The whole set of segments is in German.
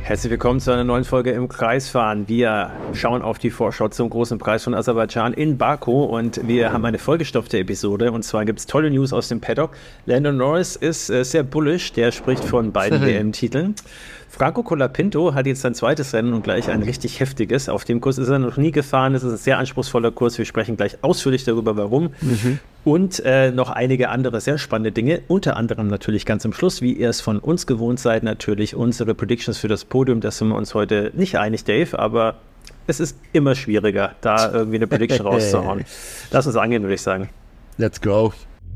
Herzlich willkommen zu einer neuen Folge im Kreisfahren. Wir schauen auf die Vorschau zum großen Preis von Aserbaidschan in Baku und wir haben eine vollgestopfte Episode und zwar gibt es tolle News aus dem Paddock. Lando Norris ist sehr bullish, der spricht von beiden WM-Titeln. Franco Colapinto hat jetzt sein zweites Rennen und gleich ein richtig heftiges. Auf dem Kurs ist er noch nie gefahren, es ist ein sehr anspruchsvoller Kurs, wir sprechen gleich ausführlich darüber, warum. Und noch einige andere sehr spannende Dinge, unter anderem natürlich ganz am Schluss, wie ihr es von uns gewohnt seid, natürlich unsere Predictions für das Podium. Da sind wir uns heute nicht einig, Dave, aber es ist immer schwieriger, da irgendwie eine Prediction rauszuhauen. Lass uns angehen, würde ich sagen. Let's go.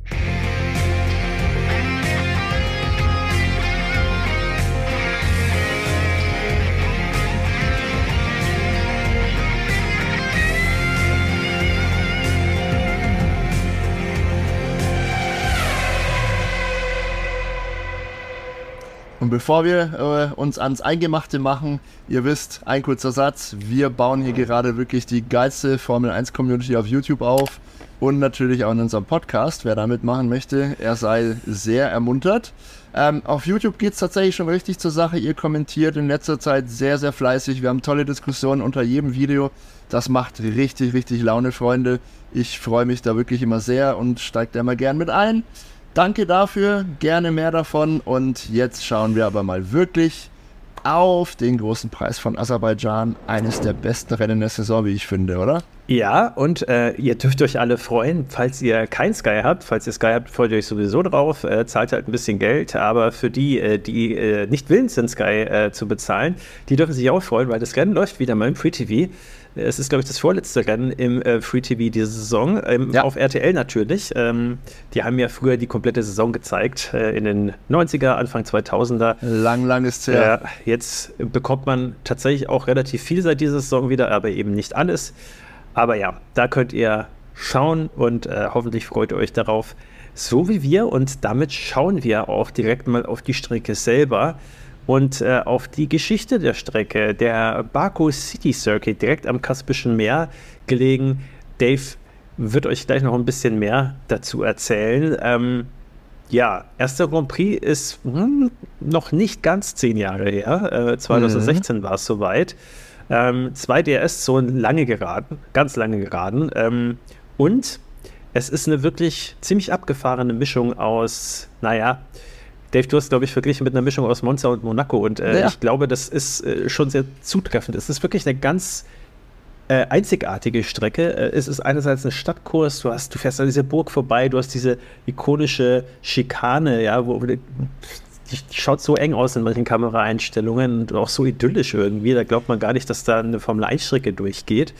Und bevor wir uns ans Eingemachte machen, ihr wisst, ein kurzer Satz, wir bauen hier gerade wirklich die geilste Formel-1-Community auf YouTube auf und natürlich auch in unserem Podcast. Wer da mitmachen möchte, er sei sehr ermuntert. Auf YouTube geht es tatsächlich schon richtig zur Sache. Ihr kommentiert in letzter Zeit sehr, sehr fleißig. Wir haben tolle Diskussionen unter jedem Video. Das macht richtig, richtig Laune, Freunde. Ich freue mich da wirklich immer sehr und steige da mal gern mit ein. Danke dafür, gerne mehr davon und jetzt schauen wir aber mal wirklich auf den großen Preis von Aserbaidschan. Eines der besten Rennen der Saison, wie ich finde, oder? Ja, und ihr dürft euch alle freuen, falls ihr kein Sky habt. Falls ihr Sky habt, freut ihr euch sowieso drauf, zahlt halt ein bisschen Geld. Aber für die, die nicht willens sind, Sky zu bezahlen, die dürfen sich auch freuen, weil das Rennen läuft wieder mal im Free TV. Es ist, glaube ich, das vorletzte Rennen im Free TV diese Saison, ja. Auf RTL natürlich. Die haben ja früher die komplette Saison gezeigt, in den 90er, Anfang 2000er. Lang ist es her. Jetzt bekommt man tatsächlich auch relativ viel seit dieser Saison wieder, aber eben nicht alles. Aber ja, da könnt ihr schauen und hoffentlich freut ihr euch darauf, so wie wir. Und damit schauen wir auch direkt mal auf die Strecke selber. Und auf die Geschichte der Strecke, der Baku City Circuit, direkt am Kaspischen Meer gelegen. Dave wird euch gleich noch ein bisschen mehr dazu erzählen. Erster Grand Prix ist noch nicht ganz 10 Jahre her. 2016 war es soweit. 2 DRS-Zonen, ganz lange Geraden. Und es ist eine wirklich ziemlich abgefahrene Mischung aus, Dave, du hast, glaube ich, verglichen mit einer Mischung aus Monza und Monaco und ich glaube, das ist schon sehr zutreffend. Es ist wirklich eine ganz einzigartige Strecke. Es ist einerseits ein Stadtkurs, du fährst an dieser Burg vorbei, du hast diese ikonische Schikane, ja, die schaut so eng aus in manchen Kameraeinstellungen und auch so idyllisch irgendwie, da glaubt man gar nicht, dass da eine Formel-1-Strecke durchgeht.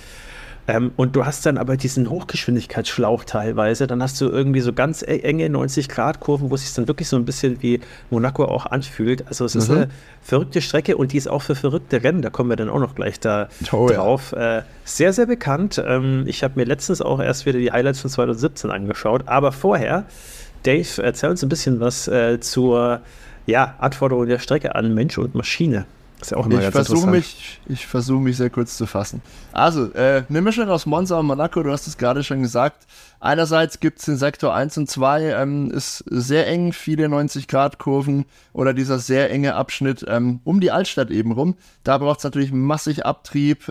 Und du hast dann aber diesen Hochgeschwindigkeitsschlauch teilweise, dann hast du irgendwie so ganz enge 90-Grad-Kurven, wo es sich dann wirklich so ein bisschen wie Monaco auch anfühlt. Also es ist eine verrückte Strecke und die ist auch für verrückte Rennen, da kommen wir dann auch noch gleich drauf. Ja. Sehr, sehr bekannt. Ich habe mir letztens auch erst wieder die Highlights von 2017 angeschaut, aber vorher, Dave, erzähl uns ein bisschen was zur Anforderung der Strecke an Mensch und Maschine. Ist ja auch immer Ich versuche mich sehr kurz zu fassen. Also, eine Mischung aus Monza und Monaco, du hast es gerade schon gesagt. Einerseits gibt es den Sektor 1 und 2, ist sehr eng, viele 90-Grad-Kurven oder dieser sehr enge Abschnitt um die Altstadt eben rum. Da braucht es natürlich massig Abtrieb.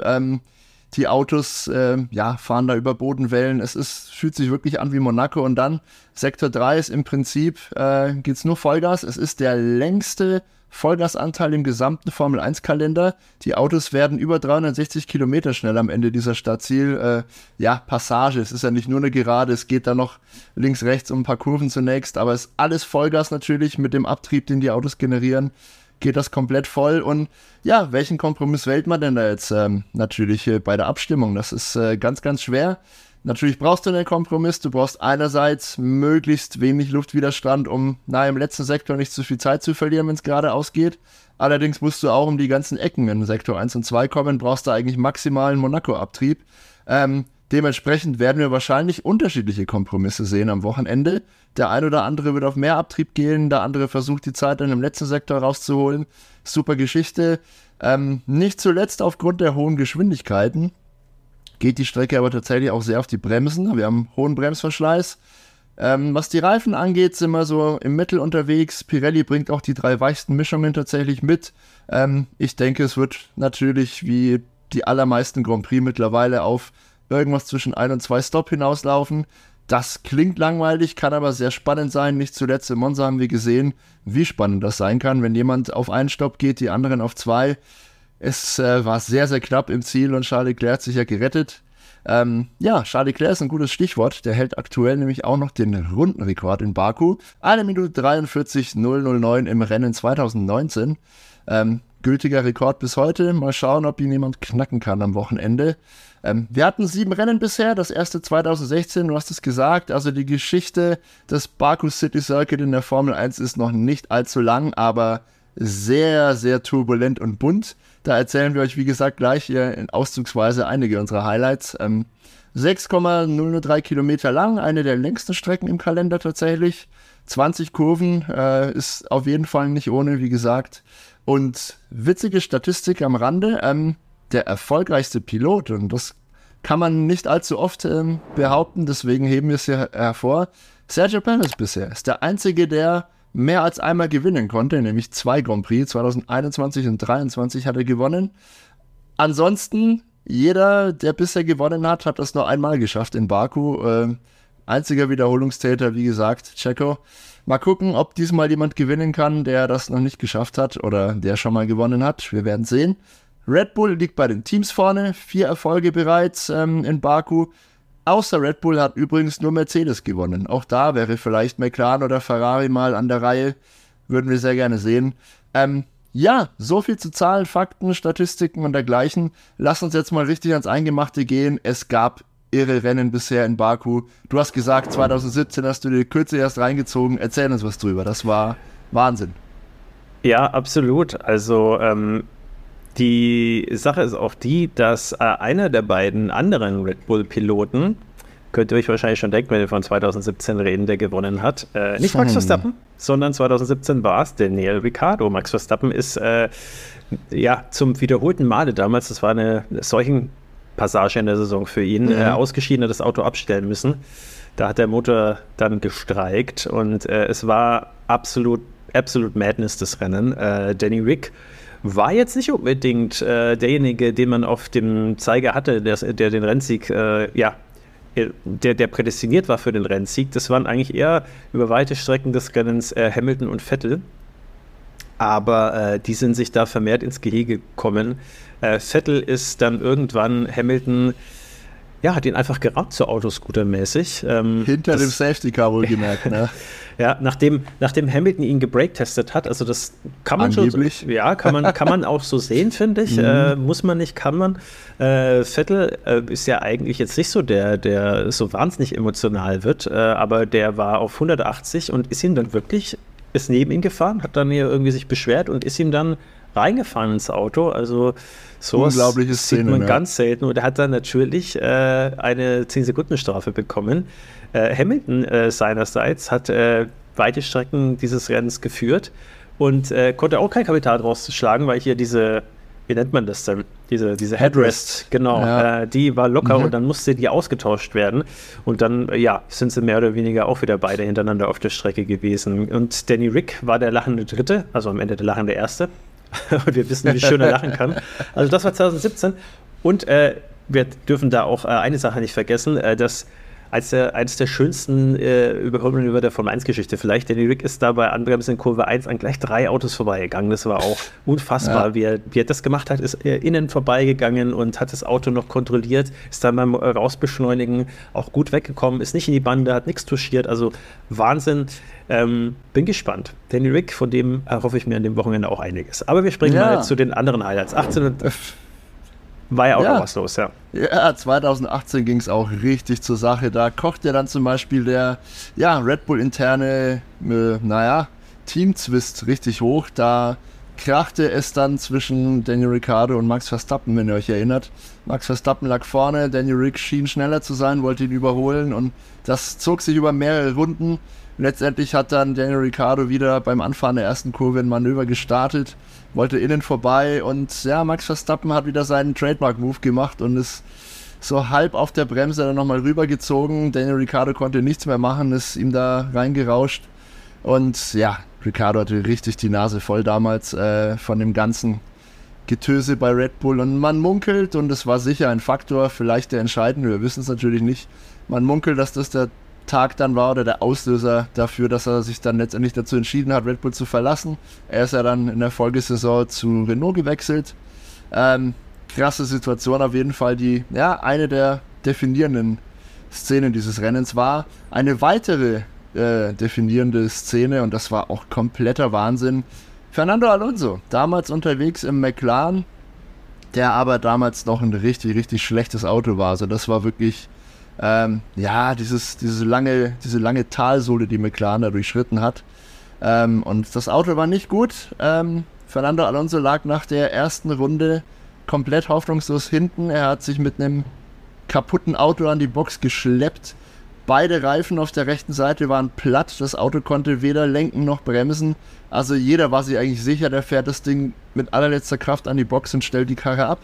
Die Autos fahren da über Bodenwellen. Fühlt sich wirklich an wie Monaco. Und dann Sektor 3 ist im Prinzip, geht's nur Vollgas. Es ist der längste Vollgasanteil im gesamten Formel-1-Kalender. Die Autos werden über 360 Kilometer schnell am Ende dieser Startziel. Passage. Es ist ja nicht nur eine Gerade, es geht da noch links, rechts um ein paar Kurven zunächst, aber es ist alles Vollgas natürlich mit dem Abtrieb, den die Autos generieren. Geht das komplett voll und welchen Kompromiss wählt man denn da jetzt natürlich bei der Abstimmung? Das ist ganz, ganz schwer. Natürlich brauchst du einen Kompromiss. Du brauchst einerseits möglichst wenig Luftwiderstand, um im letzten Sektor nicht zu viel Zeit zu verlieren, wenn es gerade ausgeht. Allerdings musst du auch um die ganzen Ecken in Sektor 1 und 2 kommen, brauchst du eigentlich maximalen Monaco-Abtrieb. Dementsprechend werden wir wahrscheinlich unterschiedliche Kompromisse sehen am Wochenende. Der ein oder andere wird auf mehr Abtrieb gehen, der andere versucht die Zeit dann im letzten Sektor rauszuholen. Super Geschichte. Nicht zuletzt aufgrund der hohen Geschwindigkeiten geht die Strecke aber tatsächlich auch sehr auf die Bremsen. Wir haben hohen Bremsverschleiß. Was die Reifen angeht, sind wir so im Mittel unterwegs. Pirelli bringt auch die 3 weichsten Mischungen tatsächlich mit. Ich denke, es wird natürlich wie die allermeisten Grand Prix mittlerweile auf irgendwas zwischen 1 und 2 Stop hinauslaufen. Das klingt langweilig, kann aber sehr spannend sein. Nicht zuletzt in Monza haben wir gesehen, wie spannend das sein kann, wenn jemand auf einen Stopp geht, die anderen auf 2. Es war sehr, sehr knapp im Ziel und Charles Leclerc hat sich ja gerettet. Charles Leclerc ist ein gutes Stichwort. Der hält aktuell nämlich auch noch den Rundenrekord in Baku. 1 Minute 43,009 im Rennen 2019. Gültiger Rekord bis heute. Mal schauen, ob ihn jemand knacken kann am Wochenende. Wir hatten 7 Rennen bisher. Das erste 2016, du hast es gesagt. Also die Geschichte des Baku City Circuit in der Formel 1 ist noch nicht allzu lang, aber sehr, sehr turbulent und bunt. Da erzählen wir euch, wie gesagt, gleich hier in auszugsweise einige unserer Highlights. 6,003 Kilometer lang, eine der längsten Strecken im Kalender tatsächlich. 20 Kurven, ist auf jeden Fall nicht ohne, wie gesagt. Und witzige Statistik am Rande, der erfolgreichste Pilot, und das kann man nicht allzu oft behaupten, deswegen heben wir es hier hervor. Sergio Perez bisher ist der Einzige, der mehr als einmal gewinnen konnte, nämlich 2 Grand Prix, 2021 und 2023 hat er gewonnen. Ansonsten, jeder, der bisher gewonnen hat, hat das nur einmal geschafft in Baku. Einziger Wiederholungstäter, wie gesagt, Checo. Mal gucken, ob diesmal jemand gewinnen kann, der das noch nicht geschafft hat oder der schon mal gewonnen hat. Wir werden sehen. Red Bull liegt bei den Teams vorne, 4 Erfolge bereits in Baku. Außer Red Bull hat übrigens nur Mercedes gewonnen. Auch da wäre vielleicht McLaren oder Ferrari mal an der Reihe. Würden wir sehr gerne sehen. So viel zu Zahlen, Fakten, Statistiken und dergleichen. Lass uns jetzt mal richtig ans Eingemachte gehen. Es gab irre Rennen bisher in Baku. Du hast gesagt, 2017 hast du die Kürze erst reingezogen. Erzähl uns was drüber. Das war Wahnsinn. Ja, absolut. Also die Sache ist auch die, dass einer der beiden anderen Red Bull-Piloten, könnt ihr euch wahrscheinlich schon denken, wenn wir von 2017 reden, der gewonnen hat, nicht Max Verstappen, sondern 2017 war es Daniel Ricciardo. Max Verstappen ist zum wiederholten Male damals, das war eine solchen Passage in der Saison für ihn, ausgeschieden, hat das Auto abstellen müssen. Da hat der Motor dann gestreikt und es war absolut Madness, das Rennen. Danny Ric war jetzt nicht unbedingt derjenige, den man auf dem Zeiger hatte, der den Rennsieg, der prädestiniert war für den Rennsieg. Das waren eigentlich eher über weite Strecken des Rennens Hamilton und Vettel. Aber die sind sich da vermehrt ins Gehege gekommen. Vettel ist dann irgendwann Hamilton, hat ihn einfach geraubt, so Autoscooter-mäßig. Hinter dem Safety-Car wohlgemerkt, ne? Ja, nachdem Hamilton ihn gebreaktestet hat, also das kann man angeblich schon, kann man auch so sehen, finde ich. Muss man nicht, kann man. Vettel ist ja eigentlich jetzt nicht so der so wahnsinnig emotional wird, aber der war auf 180 und ist neben ihn gefahren, hat dann hier irgendwie sich beschwert und ist ihm dann reingefahren ins Auto. Also sowas sieht man ganz selten. Und er hat dann natürlich eine 10-Sekunden-Strafe bekommen. Hamilton seinerseits hat weite Strecken dieses Rennens geführt und konnte auch kein Kapital draus schlagen, weil hier diese, wie nennt man das denn? Diese Headrest, genau, die war locker und dann musste die ausgetauscht werden. Und dann, sind sie mehr oder weniger auch wieder beide hintereinander auf der Strecke gewesen. Und Danny Ric war der lachende Dritte, also am Ende der lachende Erste. Und wir wissen, wie schön er lachen kann. Also das war 2017. Und wir dürfen da auch eine Sache nicht vergessen, dass eines der schönsten Überholungen über der Formel-1-Geschichte vielleicht. Danny Ric ist da bei Anbremsen in Kurve 1 an gleich 3 Autos vorbeigegangen. Das war auch unfassbar, wie er das gemacht hat. Ist innen vorbeigegangen und hat das Auto noch kontrolliert, ist dann beim Rausbeschleunigen auch gut weggekommen, ist nicht in die Bande, hat nichts touchiert. Also Wahnsinn. Bin gespannt. Danny Ric, von dem erhoffe ich mir an dem Wochenende auch einiges. Aber wir springen mal zu den anderen Highlights. 18 war ja auch noch was los, ja. Ja, 2018 ging es auch richtig zur Sache. Da kochte dann zum Beispiel der Red Bull-interne Team-Zwist richtig hoch. Da krachte es dann zwischen Daniel Ricciardo und Max Verstappen, wenn ihr euch erinnert. Max Verstappen lag vorne, Daniel Ric schien schneller zu sein, wollte ihn überholen und das zog sich über mehrere Runden. Letztendlich hat dann Daniel Ricciardo wieder beim Anfahren der ersten Kurve ein Manöver gestartet, wollte innen vorbei und Max Verstappen hat wieder seinen Trademark-Move gemacht und ist so halb auf der Bremse dann nochmal rübergezogen. Daniel Ricciardo konnte nichts mehr machen, ist ihm da reingerauscht. Und ja, Ricciardo hatte richtig die Nase voll damals von dem ganzen Getöse bei Red Bull. Und man munkelt, und es war sicher ein Faktor, vielleicht der entscheidende, wir wissen es natürlich nicht, man munkelt, dass das der Tag dann war oder der Auslöser dafür, dass er sich dann letztendlich dazu entschieden hat, Red Bull zu verlassen. Er ist ja dann in der Folgesaison zu Renault gewechselt. Krasse Situation auf jeden Fall, die eine der definierenden Szenen dieses Rennens war. Eine weitere definierende Szene, und das war auch kompletter Wahnsinn. Fernando Alonso, damals unterwegs im McLaren, der aber damals noch ein richtig, richtig schlechtes Auto war. Also das war wirklich diese lange Talsohle, die McLaren da durchschritten hat. Und das Auto war nicht gut. Fernando Alonso lag nach der ersten Runde komplett hoffnungslos hinten. Er hat sich mit einem kaputten Auto an die Box geschleppt. Beide Reifen auf der rechten Seite waren platt. Das Auto konnte weder lenken noch bremsen. Also jeder war sich eigentlich sicher, der fährt das Ding mit allerletzter Kraft an die Box und stellt die Karre ab.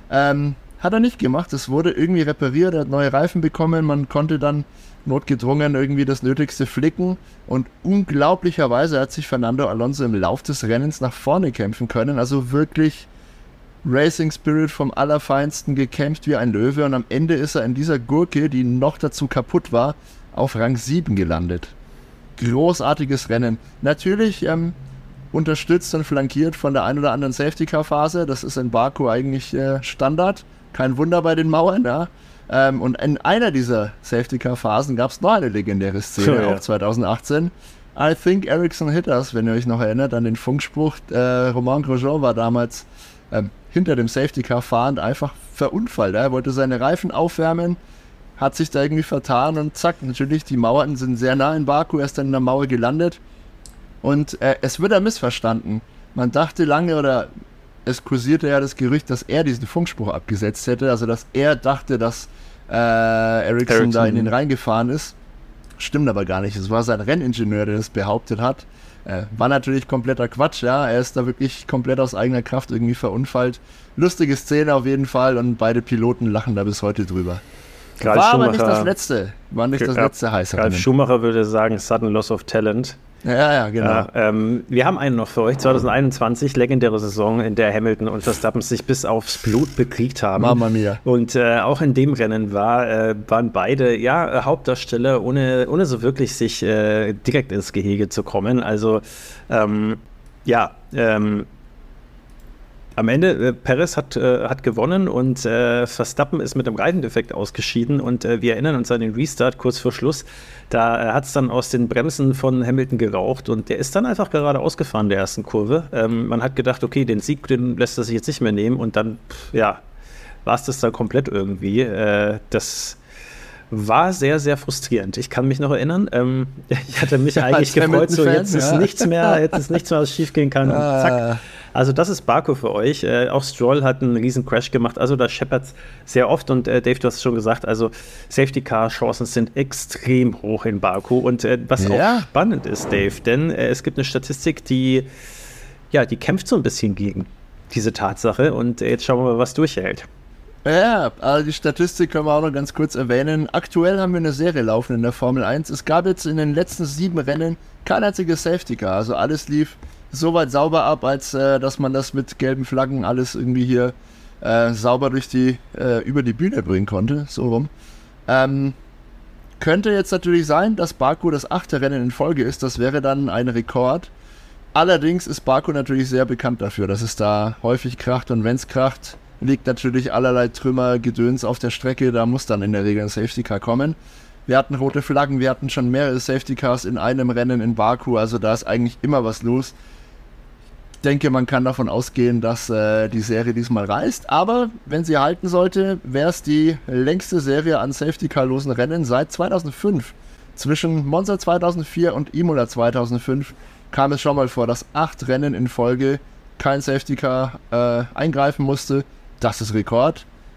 Hat er nicht gemacht. Es wurde irgendwie repariert. Er hat neue Reifen bekommen. Man konnte dann notgedrungen irgendwie das Nötigste flicken. Und unglaublicherweise hat sich Fernando Alonso im Lauf des Rennens nach vorne kämpfen können. Also wirklich Racing Spirit vom Allerfeinsten, gekämpft wie ein Löwe. Und am Ende ist er in dieser Gurke, die noch dazu kaputt war, auf Rang 7 gelandet. Großartiges Rennen. Natürlich unterstützt und flankiert von der ein oder anderen Safety-Car-Phase. Das ist in Baku eigentlich Standard. Kein Wunder bei den Mauern, ja. Und in einer dieser Safety-Car-Phasen gab es noch eine legendäre Szene, auch 2018. I think Ericsson hit us, wenn ihr euch noch erinnert an den Funkspruch. Romain Grosjean war damals hinter dem Safety-Car fahrend einfach verunfallt. Er wollte seine Reifen aufwärmen, hat sich da irgendwie vertan und zack, natürlich, die Mauern sind sehr nah in Baku, er ist dann in der Mauer gelandet. Und es wird missverstanden. Man dachte lange, oder es kursierte ja das Gerücht, dass er diesen Funkspruch abgesetzt hätte, also dass er dachte, dass Ericsson da in den reingefahren ist. Stimmt aber gar nicht. Es war sein Renningenieur, der das behauptet hat. War natürlich kompletter Quatsch, ja. Er ist da wirklich komplett aus eigener Kraft irgendwie verunfallt. Lustige Szene auf jeden Fall, und beide Piloten lachen da bis heute drüber. War aber nicht das letzte. War nicht das letzte heiße Rennen. Ralf Schumacher würde sagen, sudden loss of talent. Ja, genau. Wir haben einen noch für euch. 2021, legendäre Saison, in der Hamilton und Verstappen sich bis aufs Blut bekriegt haben. Mamma mia. Und auch in dem Rennen waren beide Hauptdarsteller, ohne so wirklich sich direkt ins Gehege zu kommen. Also am Ende, Perez hat gewonnen und Verstappen ist mit einem Reifendefekt ausgeschieden, und wir erinnern uns an den Restart kurz vor Schluss. Da hat es dann aus den Bremsen von Hamilton geraucht, und der ist dann einfach geradeaus gefahren der ersten Kurve. Man hat gedacht, okay, den Sieg, den lässt er sich jetzt nicht mehr nehmen, und dann, war es das dann komplett irgendwie. Das war sehr, sehr frustrierend. Ich kann mich noch erinnern, ich hatte mich eigentlich gefreut, so jetzt ist nichts mehr, was schief gehen kann. Zack. Also das ist Baku für euch. Auch Stroll hat einen riesen Crash gemacht. Also da scheppert es sehr oft. Und Dave, du hast es schon gesagt, also Safety-Car-Chancen sind extrem hoch in Baku. Und was auch spannend ist, Dave, denn es gibt eine Statistik, die kämpft so ein bisschen gegen diese Tatsache. Und jetzt schauen wir mal, was durchhält. Ja, also die Statistik können wir auch noch ganz kurz erwähnen. Aktuell haben wir eine Serie laufen in der Formel 1. Es gab jetzt in den letzten 7 Rennen kein einziges Safety-Car. Also alles lief so weit sauber ab, als dass man das mit gelben Flaggen alles irgendwie hier sauber über die Bühne bringen konnte, so rum. Könnte jetzt natürlich sein, dass Baku das 8. Rennen in Folge ist, das wäre dann ein Rekord. Allerdings ist Baku natürlich sehr bekannt dafür, dass es da häufig kracht, und wenn es kracht, liegt natürlich allerlei Trümmer, Gedöns auf der Strecke, da muss dann in der Regel ein Safety Car kommen. Wir hatten rote Flaggen, wir hatten schon mehrere Safety Cars in einem Rennen in Baku, also da ist eigentlich immer was los. Ich denke, man kann davon ausgehen, dass die Serie diesmal reißt, aber wenn sie halten sollte, wäre es die längste Serie an Safety-Car-losen Rennen seit 2005. Zwischen Monza 2004 und Imola 2005 kam es schon mal vor, dass 8 Rennen in Folge kein Safety-Car eingreifen musste. Das ist Rekord.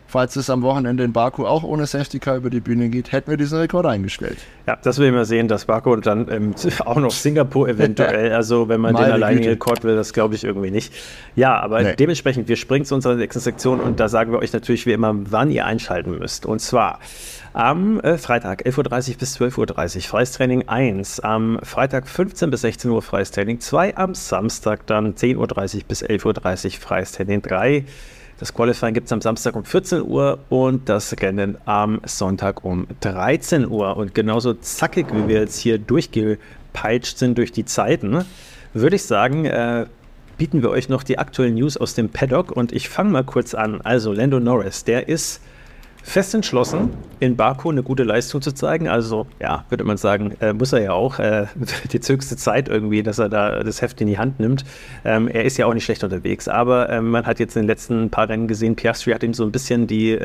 falls es am Wochenende in Baku auch ohne Safety Car über die Bühne geht, hätten wir diesen Rekord eingestellt. Ja, das will ich mal sehen, dass Baku und dann auch noch Singapur eventuell, also wenn man den alleinigen Rekord will, das glaube ich irgendwie nicht. Ja, aber dementsprechend, wir springen zu unserer nächsten Sektion und da sagen wir euch natürlich wie immer, wann ihr einschalten müsst. Und zwar am Freitag 11.30 Uhr bis 12.30 Uhr freies Training 1, am Freitag 15 bis 16 Uhr freies Training 2, am Samstag dann 10.30 Uhr bis 11.30 Uhr freies Training 3. Das Qualifying gibt es am Samstag um 14 Uhr und das Rennen am Sonntag um 13 Uhr. Und genauso zackig, wie wir jetzt hier durchgepeitscht sind durch die Zeiten, würde ich sagen, bieten wir euch noch die aktuellen News aus dem Paddock. Und ich fange mal kurz an. Also Lando Norris, der ist fest entschlossen, in Baku eine gute Leistung zu zeigen. Also, ja, würde man sagen, muss er ja auch. Die höchste Zeit irgendwie, dass er da das Heft in die Hand nimmt. Er ist ja auch nicht schlecht unterwegs. Aber man hat jetzt in den letzten paar Rennen gesehen, Piastri hat ihm so ein bisschen die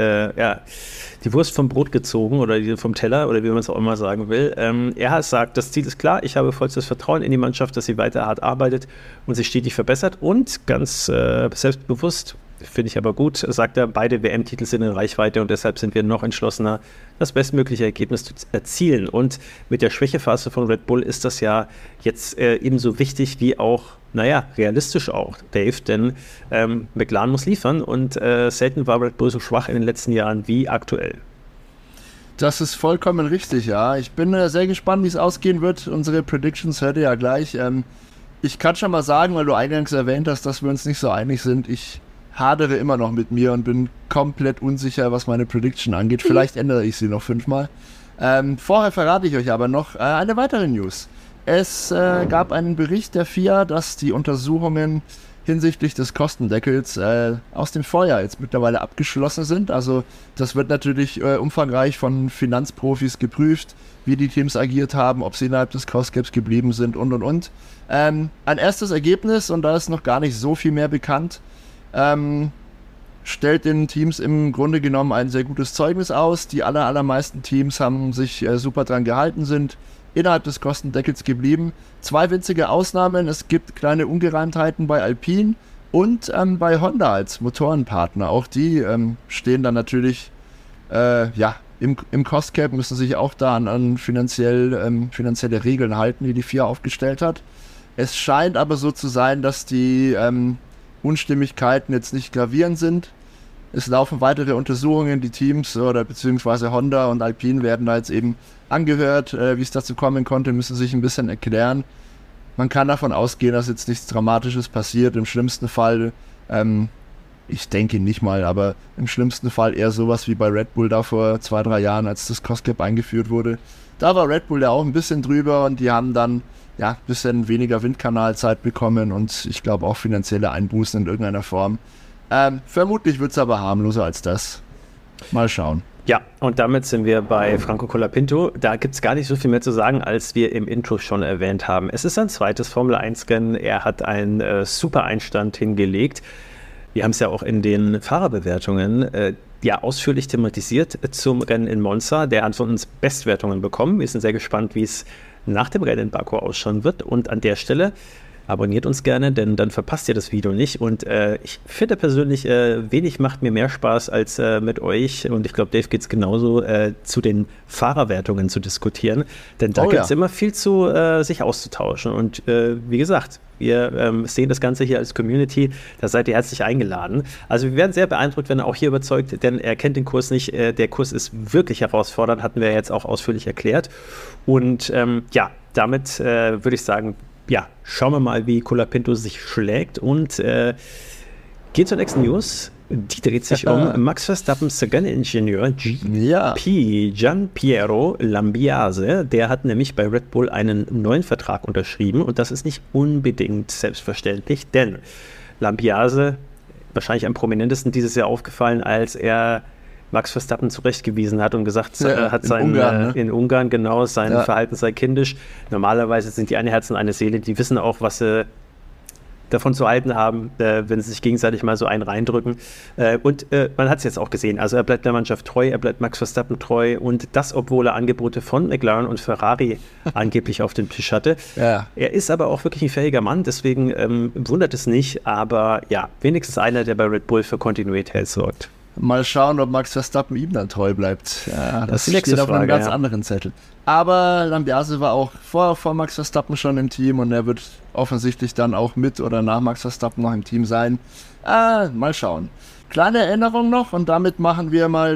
Wurst vom Brot gezogen oder vom Teller oder wie man es auch immer sagen will. Er sagt, das Ziel ist klar. Ich habe vollstes Vertrauen in die Mannschaft, dass sie weiter hart arbeitet und sich stetig verbessert. Und ganz selbstbewusst, finde ich aber gut, sagt er, beide WM-Titel sind in Reichweite und deshalb sind wir noch entschlossener, das bestmögliche Ergebnis zu erzielen. Und mit der Schwächephase von Red Bull ist das ja jetzt ebenso wichtig wie auch, realistisch auch, Dave, denn McLaren muss liefern und selten war Red Bull so schwach in den letzten Jahren wie aktuell. Das ist vollkommen richtig, ja. Ich bin sehr gespannt, wie es ausgehen wird. Unsere Predictions hört ihr ja gleich. Ich kann schon mal sagen, weil du eingangs erwähnt hast, dass wir uns nicht so einig sind. Ich hadere immer noch mit mir und bin komplett unsicher, was meine Prediction angeht. Vielleicht ändere ich sie noch 5-mal. Vorher verrate ich euch aber noch eine weitere News. Es gab einen Bericht der FIA, dass die Untersuchungen hinsichtlich des Kostendeckels aus dem Vorjahr jetzt mittlerweile abgeschlossen sind. Also das wird natürlich umfangreich von Finanzprofis geprüft, wie die Teams agiert haben, ob sie innerhalb des Cost Caps geblieben sind und. Ein erstes Ergebnis, und da ist noch gar nicht so viel mehr bekannt, stellt den Teams im Grunde genommen ein sehr gutes Zeugnis aus. Die allermeisten Teams haben sich super dran gehalten, sind innerhalb des Kostendeckels geblieben. 2 winzige Ausnahmen, es gibt kleine Ungereimtheiten bei Alpine und bei Honda als Motorenpartner. Auch die stehen dann natürlich im Cost Cap, müssen sich auch da an finanzielle Regeln halten, die FIA aufgestellt hat. Es scheint aber so zu sein, dass die Unstimmigkeiten jetzt nicht gravierend sind. Es laufen weitere Untersuchungen, die Teams oder beziehungsweise Honda und Alpine werden da jetzt eben angehört, wie es dazu kommen konnte, müssen sich ein bisschen erklären. Man kann davon ausgehen, dass jetzt nichts Dramatisches passiert. Im schlimmsten Fall, ich denke nicht mal, aber im schlimmsten Fall eher sowas wie bei Red Bull da vor 2-3 Jahren, als das Cost Cap eingeführt wurde. Da war Red Bull ja auch ein bisschen drüber und die haben dann ein bisschen weniger Windkanalzeit bekommen und ich glaube auch finanzielle Einbußen in irgendeiner Form. Vermutlich wird es aber harmloser als das. Mal schauen. Ja, und damit sind wir bei Franco Colapinto. Da gibt es gar nicht so viel mehr zu sagen, als wir im Intro schon erwähnt haben. Es ist sein zweites Formel-1-Rennen. Er hat einen super Einstand hingelegt. Wir haben es ja auch in den Fahrerbewertungen ausführlich thematisiert zum Rennen in Monza. Der hat von uns Bestwertungen bekommen. Wir sind sehr gespannt, wie es nach dem Rennen in Baku ausschauen wird. Und an der Stelle abonniert uns gerne, denn dann verpasst ihr das Video nicht. Und ich finde persönlich, wenig macht mir mehr Spaß als mit euch. Und ich glaube, Dave geht es genauso, zu den Fahrerwertungen zu diskutieren. Denn da gibt es immer viel zu sich auszutauschen. Und wie gesagt, wir sehen das Ganze hier als Community, da seid ihr herzlich eingeladen. Also wir werden sehr beeindruckt, wenn er auch hier überzeugt, denn er kennt den Kurs nicht. Der Kurs ist wirklich herausfordernd, hatten wir jetzt auch ausführlich erklärt. Und damit würde ich sagen, schauen wir mal, wie Colapinto sich schlägt und gehen zur nächsten News. Die dreht sich um Max Verstappens Renningenieur GP Gianpiero Lambiase. Der hat nämlich bei Red Bull einen neuen Vertrag unterschrieben und das ist nicht unbedingt selbstverständlich, denn Lambiase, wahrscheinlich am prominentesten dieses Jahr aufgefallen, als er Max Verstappen zurechtgewiesen hat und gesagt hat, in Ungarn genau, sein Verhalten sei kindisch. Normalerweise sind die eine Herz und eine Seele, die wissen auch, was sie davon zu halten haben, wenn sie sich gegenseitig mal so einen reindrücken. Und man hat es jetzt auch gesehen. Also er bleibt der Mannschaft treu, er bleibt Max Verstappen treu und das, obwohl er Angebote von McLaren und Ferrari angeblich auf dem Tisch hatte. Ja. Er ist aber auch wirklich ein fähiger Mann, deswegen wundert es nicht. Aber ja, wenigstens einer, der bei Red Bull für Kontinuität sorgt. Mal schauen, ob Max Verstappen ihm dann treu bleibt. Ja, das ist die nächste steht auf einem Frage, ganz anderen Zettel. Aber Lambiase war auch vor Max Verstappen schon im Team und er wird offensichtlich dann auch mit oder nach Max Verstappen noch im Team sein. Mal schauen. Kleine Erinnerung noch und damit machen wir mal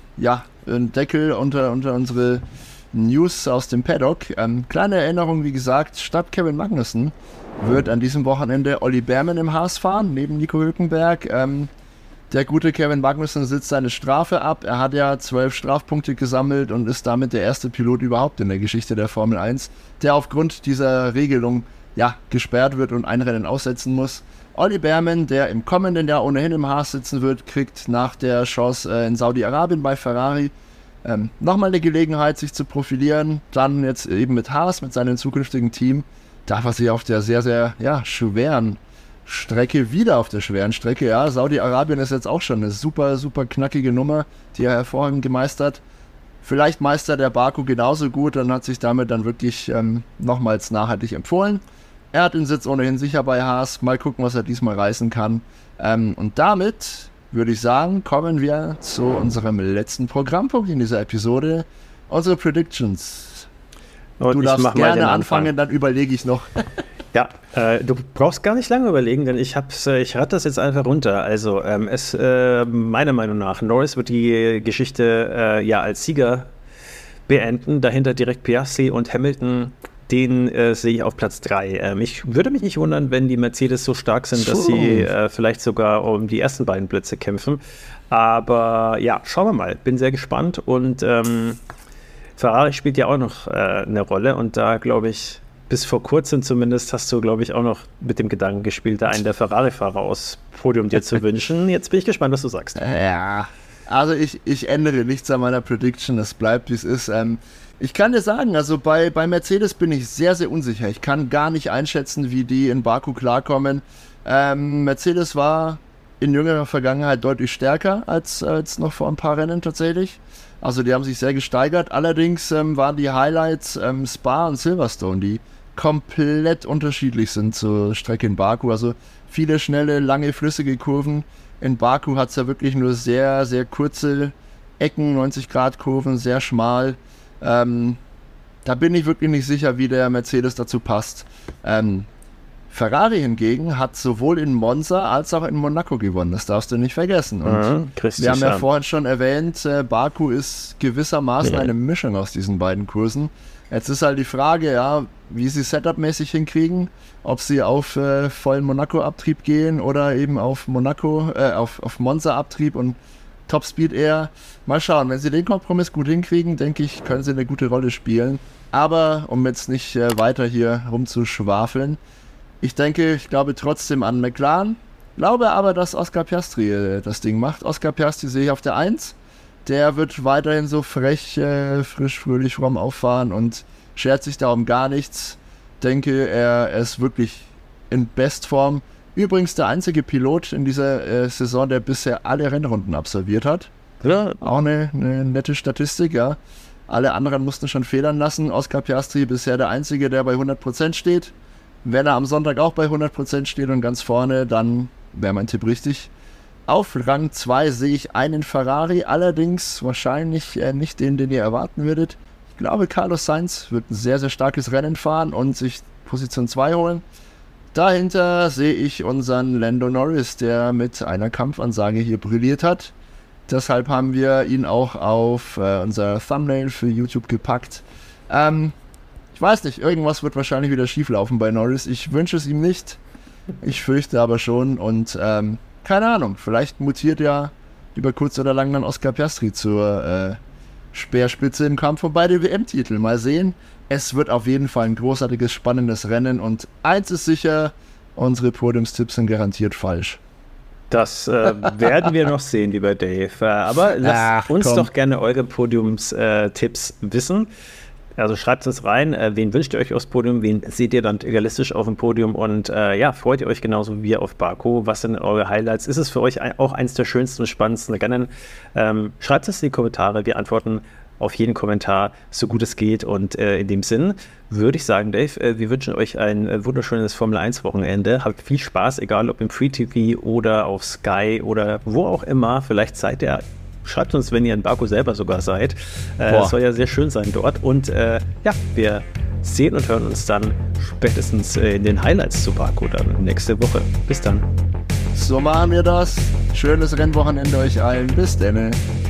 einen Deckel unter unsere News aus dem Paddock. Kleine Erinnerung, wie gesagt, statt Kevin Magnussen wird an diesem Wochenende Olli Bearman im Haas fahren, neben Nico Hülkenberg. Der gute Kevin Magnussen sitzt seine Strafe ab. Er hat ja 12 Strafpunkte gesammelt und ist damit der erste Pilot überhaupt in der Geschichte der Formel 1, der aufgrund dieser Regelung gesperrt wird und ein Rennen aussetzen muss. Olli Bearman, der im kommenden Jahr ohnehin im Haas sitzen wird, kriegt nach der Chance in Saudi-Arabien bei Ferrari nochmal eine Gelegenheit, sich zu profilieren. Dann jetzt eben mit Haas, mit seinem zukünftigen Team, darf er sich auf der sehr, sehr schweren Strecke, wieder auf der schweren Strecke, Saudi-Arabien ist jetzt auch schon eine super, super knackige Nummer, die er hervorragend gemeistert. Vielleicht meistert der Baku genauso gut und hat sich damit dann wirklich nochmals nachhaltig empfohlen. Er hat den Sitz ohnehin sicher bei Haas, mal gucken, was er diesmal reißen kann. Und damit würde ich sagen, kommen wir zu unserem letzten Programmpunkt in dieser Episode, unsere Predictions. Und du darfst gerne anfangen, dann überlege ich noch. Ja, du brauchst gar nicht lange überlegen, denn ich rate das jetzt einfach runter. Also meiner Meinung nach, Norris wird die Geschichte als Sieger beenden. Dahinter direkt Piastri und Hamilton, den sehe ich auf Platz 3. Ich würde mich nicht wundern, wenn die Mercedes so stark sind, dass sie vielleicht sogar um die ersten beiden Plätze kämpfen. Aber schauen wir mal. Bin sehr gespannt und Ferrari spielt ja auch noch eine Rolle und da glaube ich, bis vor kurzem zumindest hast du, glaube ich, auch noch mit dem Gedanken gespielt, da einen der Ferrari-Fahrer aus Podium dir zu wünschen. Jetzt bin ich gespannt, was du sagst. Ja, also ich ändere nichts an meiner Prediction, es bleibt, wie es ist. Ich kann dir sagen, also bei Mercedes bin ich sehr, sehr unsicher. Ich kann gar nicht einschätzen, wie die in Baku klarkommen. Mercedes war in jüngerer Vergangenheit deutlich stärker als noch vor ein paar Rennen tatsächlich. Also die haben sich sehr gesteigert. Allerdings waren die Highlights Spa und Silverstone, die komplett unterschiedlich sind zur Strecke in Baku. Also viele schnelle, lange, flüssige Kurven. In Baku hat es ja wirklich nur sehr, sehr kurze Ecken, 90-Grad-Kurven, sehr schmal. Da bin ich wirklich nicht sicher, wie der Mercedes dazu passt. Ferrari hingegen hat sowohl in Monza als auch in Monaco gewonnen. Das darfst du nicht vergessen. Und wir haben ja vorhin schon erwähnt, Baku ist gewissermaßen eine Mischung aus diesen beiden Kursen. Jetzt ist halt die Frage, wie sie setupmäßig hinkriegen, ob sie auf vollen Monaco-Abtrieb gehen oder eben auf auf Monza-Abtrieb und Topspeed eher. Mal schauen, wenn sie den Kompromiss gut hinkriegen, denke ich, können sie eine gute Rolle spielen. Aber, um jetzt nicht weiter hier rumzuschwafeln, ich glaube trotzdem an McLaren, glaube aber, dass Oscar Piastri das Ding macht. Oscar Piastri sehe ich auf der 1. Der wird weiterhin so frech, frisch, fröhlich rum auffahren und schert sich da um gar nichts. Denke, er ist wirklich in Bestform. Übrigens der einzige Pilot in dieser Saison, der bisher alle Rennrunden absolviert hat. Ja. Auch eine nette Statistik, ja. Alle anderen mussten schon federn lassen. Oscar Piastri bisher der einzige, der bei 100% steht. Wenn er am Sonntag auch bei 100% steht und ganz vorne, dann wäre mein Tipp richtig. Auf Rang 2 sehe ich einen Ferrari, allerdings wahrscheinlich nicht den ihr erwarten würdet. Ich glaube, Carlos Sainz wird ein sehr, sehr starkes Rennen fahren und sich Position 2 holen. Dahinter sehe ich unseren Lando Norris, der mit einer Kampfansage hier brilliert hat. Deshalb haben wir ihn auch auf unser Thumbnail für YouTube gepackt. Ich weiß nicht, irgendwas wird wahrscheinlich wieder schief laufen bei Norris. Ich wünsche es ihm nicht. Ich fürchte aber schon und keine Ahnung, vielleicht mutiert ja über kurz oder lang dann Oscar Piastri zur Speerspitze im Kampf um beide WM-Titel. Mal sehen. Es wird auf jeden Fall ein großartiges, spannendes Rennen und eins ist sicher, unsere Podiumstipps sind garantiert falsch. Das werden wir noch sehen, lieber Dave. Aber lasst uns doch gerne eure Podiumstipps wissen. Also schreibt es rein, wen wünscht ihr euch aufs Podium, wen seht ihr dann realistisch auf dem Podium und freut ihr euch genauso wie wir auf Baku, was sind eure Highlights, ist es für euch auch eins der schönsten und spannendsten Rennen, schreibt es in die Kommentare, wir antworten auf jeden Kommentar, so gut es geht. Und in dem Sinn würde ich sagen, Dave, wir wünschen euch ein wunderschönes Formel-1-Wochenende. Habt viel Spaß, egal ob im Free-TV oder auf Sky oder wo auch immer. Vielleicht seid ihr, schreibt uns, wenn ihr in Baku selber sogar seid. Es soll ja sehr schön sein dort. Und wir sehen und hören uns dann spätestens in den Highlights zu Baku dann nächste Woche. Bis dann. So machen wir das. Schönes Rennwochenende euch allen. Bis dann.